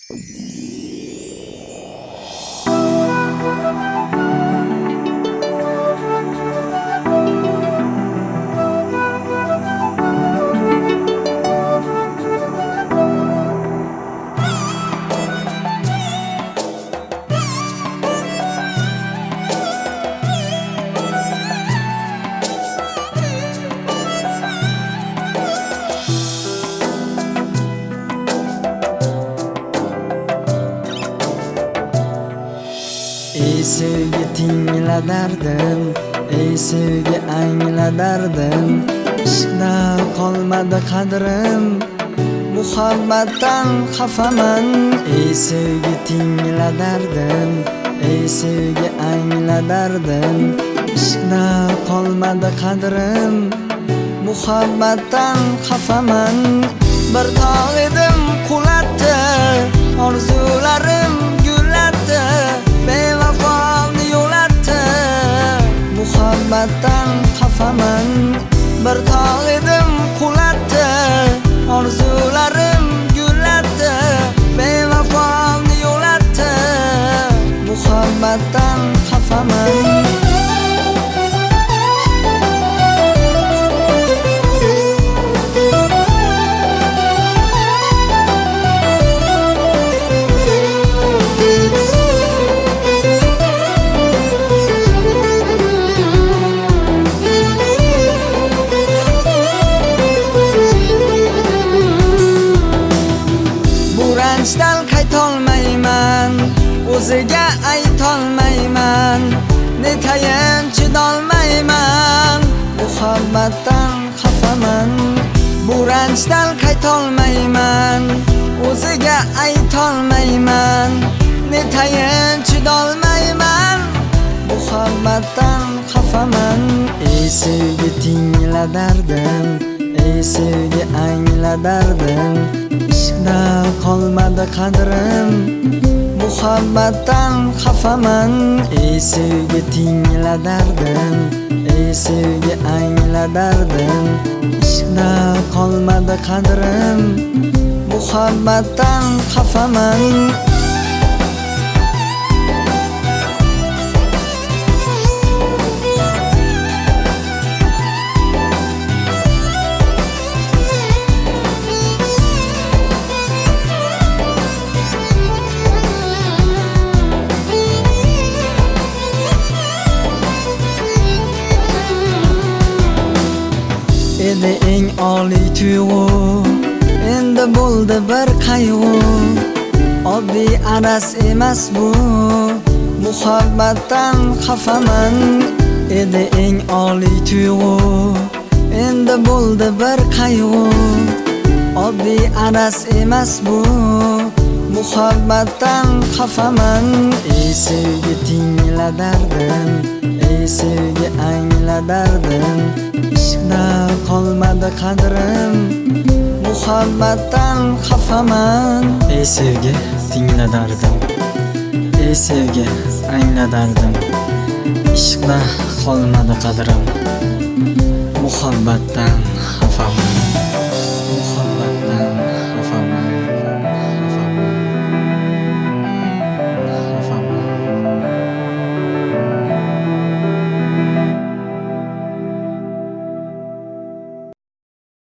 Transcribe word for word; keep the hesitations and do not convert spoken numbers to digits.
Ey sevgi tingla dardim, ey sevgi angla dardim. Ishqda qolmadi qadrim, muhabbatdan xafaman. Ey sevgi tingla dardim, ey sevgi angla dardim. Ishqda qolmadi qadrim, muhabbatdan xafaman. Bir tog' edim qulatdi, orzularim gullatdi, bevafoni yo'latdi, muhabbatdan xafaman. Bir tog' edim qulatdi, orzularim gullatdi, bevafoni yo'latdi, muhabbatdan xafaman. Ranjdan qaytolmayman, o'ziga aytolmayman, netayin chidolmayman, muhabbatdan xafaman. Bu ranjdan qaytolmayman, o'ziga aytolmayman, netayin chidolmayman, muhabbatdan xafaman. Ey sevgi tingla dardim, ey sevgi angla dardim. Ishqda qolmadi qadrim, muhabbatdan xafaman. Ey sevgi tingla dardim, ey sevgi angla dardim. Ishqda qolmadi qadrim, muhabbatdan xafaman. Edi eng oliy tuyg'u, endi bo'ldi bir qayg'u. Oddiy araz emas bu, muhabbatdan xafaman. Edi eng oliy tuyg'u, endi bo'ldi bir qayg'u. Oddiy araz emas bu, muhabbatdan xafaman. Ey sevgi tingla dardim, ey sevgi angla dardim. Ishqda qolmadi qadrim, muhabbatdan xafaman. Ey sevgi tingla dardim, ey sevgi angla dardim. Ishqda qolmadi qadrim, muhabbatdan